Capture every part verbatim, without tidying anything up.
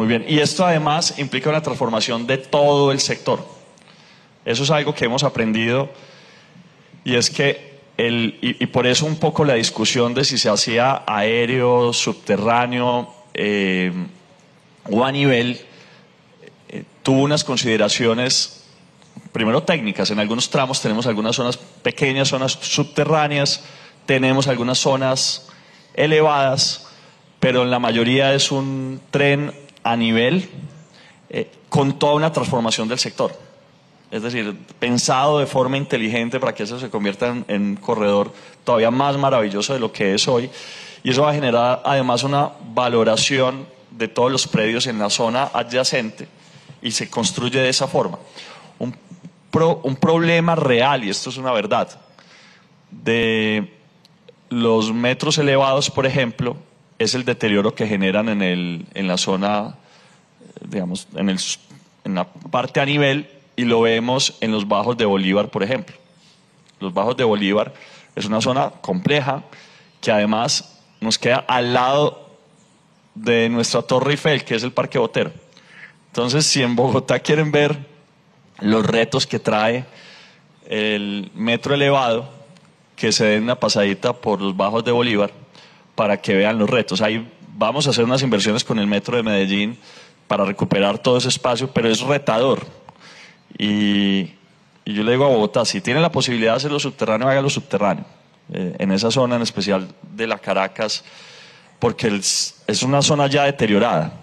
Muy bien. Y esto además implica una transformación de todo el sector. Eso es algo que hemos aprendido y es que, el, y, y por eso un poco la discusión de si se hacía aéreo, subterráneo eh, o a nivel, eh, tuvo unas consideraciones, primero técnicas. En algunos tramos tenemos algunas zonas pequeñas, zonas subterráneas, tenemos algunas zonas elevadas, pero en la mayoría es un tren a nivel eh, con toda una transformación del sector. Es decir, pensado de forma inteligente para que eso se convierta en, en un corredor todavía más maravilloso de lo que es hoy. Y eso va a generar además una valoración de todos los predios en la zona adyacente y se construye de esa forma. Un, pro, un problema real, y esto es una verdad, de los metros elevados, por ejemplo, es el deterioro que generan en, el, en la zona, digamos, en, el, en la parte a nivel. Y lo vemos en los Bajos de Bolívar, por ejemplo. Los Bajos de Bolívar es una zona compleja que además nos queda al lado de nuestra Torre Eiffel, que es el Parque Botero. Entonces, si en Bogotá quieren ver los retos que trae el metro elevado, que se den una pasadita por los Bajos de Bolívar para que vean los retos. Ahí vamos a hacer unas inversiones con el metro de Medellín para recuperar todo ese espacio, pero es retador. Y, y yo le digo a Bogotá, si tiene la posibilidad de hacerlo subterráneo, hágalo subterráneo, eh, en esa zona en especial de la Caracas, porque es, es una zona ya deteriorada.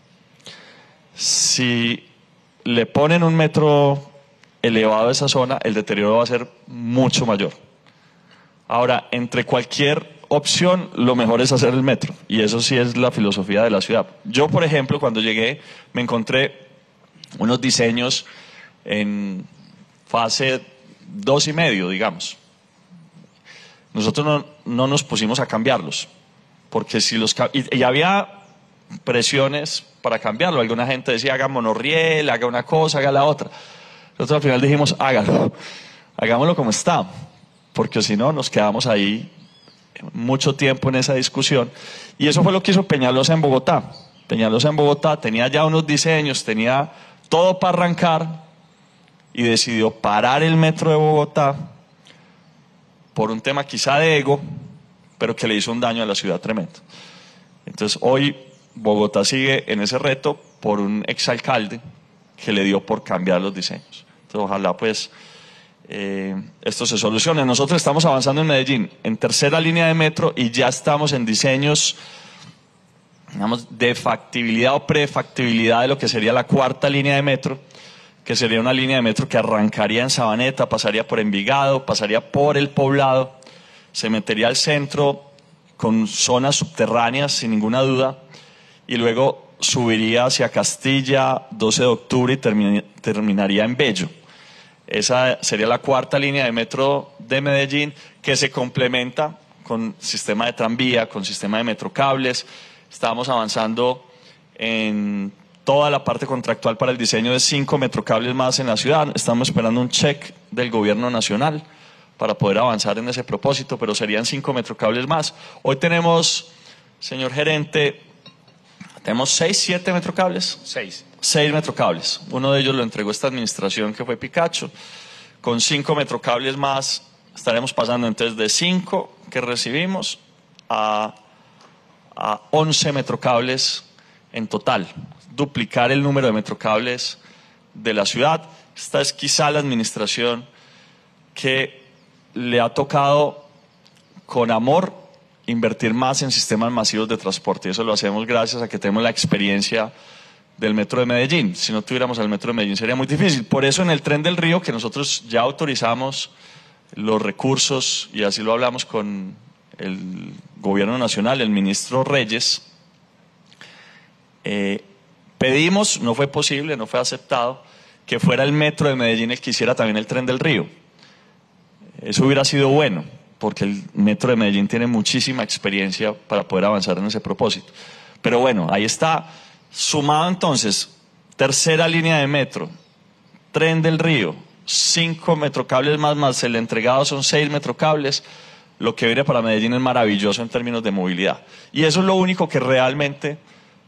Si le ponen un metro elevado a esa zona, el deterioro va a ser mucho mayor. Ahora, entre cualquier opción, lo mejor es hacer el metro, y eso sí es la filosofía de la ciudad. Yo, por ejemplo, cuando llegué, me encontré unos diseños en fase dos y medio, digamos. Nosotros no, no nos pusimos a cambiarlos, porque si los y, y había presiones para cambiarlo. Alguna gente decía haga monorriel, haga una cosa, haga la otra. Nosotros al final dijimos hágalo, hagámoslo como está, porque si no nos quedamos ahí mucho tiempo en esa discusión. Y eso fue lo que hizo Peñalosa en Bogotá. Peñalosa en Bogotá tenía ya unos diseños, tenía todo para arrancar, y decidió parar el metro de Bogotá por un tema quizá de ego, pero que le hizo un daño a la ciudad tremendo. Entonces hoy Bogotá sigue en ese reto por un exalcalde que le dio por cambiar los diseños. Entonces ojalá pues eh, esto se solucione. Nosotros estamos avanzando en Medellín en tercera línea de metro y ya estamos en diseños, digamos, de factibilidad o prefactibilidad de lo que sería la cuarta línea de metro, que sería una línea de metro que arrancaría en Sabaneta, pasaría por Envigado, pasaría por el Poblado, se metería al centro con zonas subterráneas sin ninguna duda, y luego subiría hacia Castilla, doce de octubre y termi- terminaría en Bello. Esa sería la cuarta línea de metro de Medellín, que se complementa con sistema de tranvía, con sistema de metrocables. Estamos avanzando en toda la parte contractual para el diseño de cinco metrocables más en la ciudad. Estamos esperando un check del gobierno nacional para poder avanzar en ese propósito, pero serían cinco metrocables más. Hoy tenemos, señor gerente, tenemos seis, siete metrocables. Seis. Seis metrocables. Uno de ellos lo entregó esta administración, que fue Picacho. Con cinco metrocables más estaremos pasando entonces de cinco que recibimos a, a once metrocables en total. Duplicar el número de metrocables de la ciudad. Esta es quizá la administración que le ha tocado con amor invertir más en sistemas masivos de transporte, y eso lo hacemos gracias a que tenemos la experiencia del Metro de Medellín. Si no tuviéramos el Metro de Medellín sería muy difícil. Por eso en el Tren del Río, que nosotros ya autorizamos los recursos, y así lo hablamos con el gobierno nacional, el ministro Reyes, eh, pedimos, no fue posible, no fue aceptado, que fuera el Metro de Medellín el que hiciera también el Tren del Río. Eso hubiera sido bueno, porque el Metro de Medellín tiene muchísima experiencia para poder avanzar en ese propósito. Pero bueno, ahí está. Sumado entonces, tercera línea de metro, Tren del Río, cinco metrocables más, más el entregado son seis metrocables. Lo que viene para Medellín es maravilloso en términos de movilidad. Y eso es lo único que realmente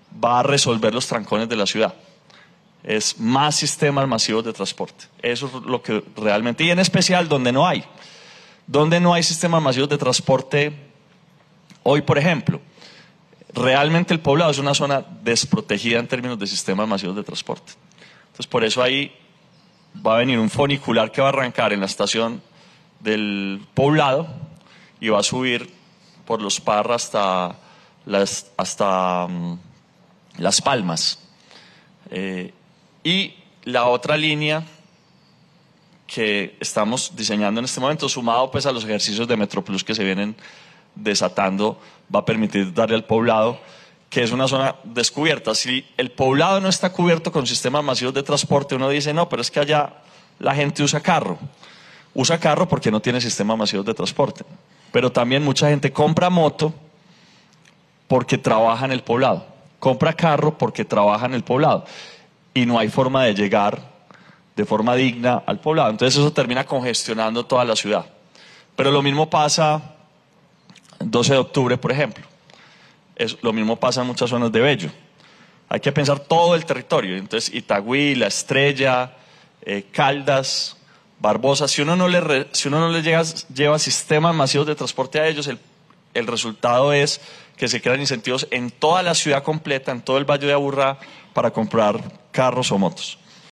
va a resolver los trancones de la ciudad. Es más sistemas masivos de transporte. Eso es lo que realmente, y en especial donde no hay. Donde no hay sistemas masivos de transporte, hoy por ejemplo, realmente el poblado es una zona desprotegida en términos de sistemas masivos de transporte. Entonces por eso ahí va a venir un funicular que va a arrancar en la estación del poblado y va a subir por los Parra hasta las, hasta, um, Las Palmas. Eh, y la otra línea que estamos diseñando en este momento, sumado pues a los ejercicios de Metroplus que se vienen desatando, va a permitir darle al poblado, que es una zona descubierta. Si el poblado no está cubierto con sistemas masivos de transporte, uno dice, no, pero es que allá la gente usa carro. Usa carro porque no tiene sistemas masivos de transporte. Pero también mucha gente compra moto porque trabaja en el poblado. Compra carro porque trabaja en el poblado. Y no hay forma de llegar de forma digna al poblado. Entonces eso termina congestionando toda la ciudad. Pero lo mismo pasa en doce de octubre, por ejemplo. Es, lo mismo pasa en muchas zonas de Bello. Hay que pensar todo el territorio. Entonces Itagüí, La Estrella, eh, Caldas, Barbosa. Si uno no le, re, si uno no le llega, lleva sistemas masivos de transporte a ellos, el, el resultado es que se crean incentivos en toda la ciudad completa, en todo el Valle de Aburrá, para comprar carros o motos.